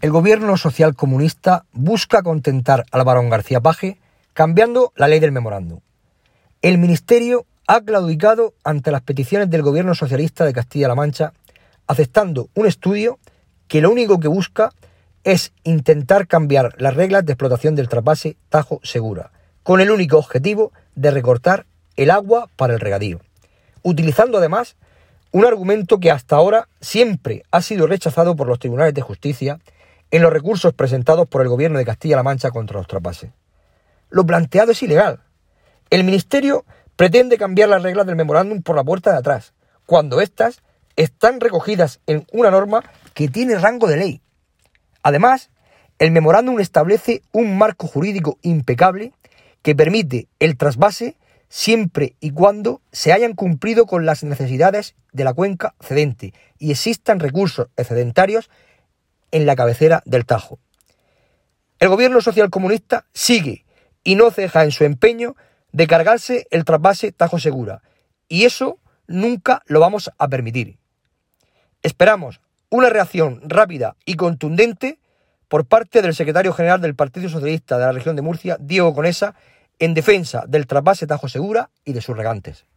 El gobierno social comunista busca contentar al barón García Paje cambiando la ley del memorándum. El Ministerio ha claudicado ante las peticiones del gobierno socialista de Castilla-La Mancha, aceptando un estudio que lo único que busca es intentar cambiar las reglas de explotación del trasvase Tajo Segura, con el único objetivo de recortar el agua para el regadío, utilizando además un argumento que hasta ahora siempre ha sido rechazado por los tribunales de justicia en los recursos presentados por el gobierno de Castilla-La Mancha contra los trasvases. Lo planteado es ilegal. El Ministerio pretende cambiar las reglas del memorándum por la puerta de atrás, cuando éstas están recogidas en una norma que tiene rango de ley. Además, el memorándum establece un marco jurídico impecable que permite el trasvase siempre y cuando se hayan cumplido con las necesidades de la cuenca cedente y existan recursos excedentarios en la cabecera del Tajo. El gobierno socialcomunista sigue y no ceja en su empeño de cargarse el trasvase Tajo Segura, y eso nunca lo vamos a permitir. Esperamos una reacción rápida y contundente por parte del secretario general del Partido Socialista de la región de Murcia, Diego Conesa, en defensa del trasvase Tajo Segura y de sus regantes.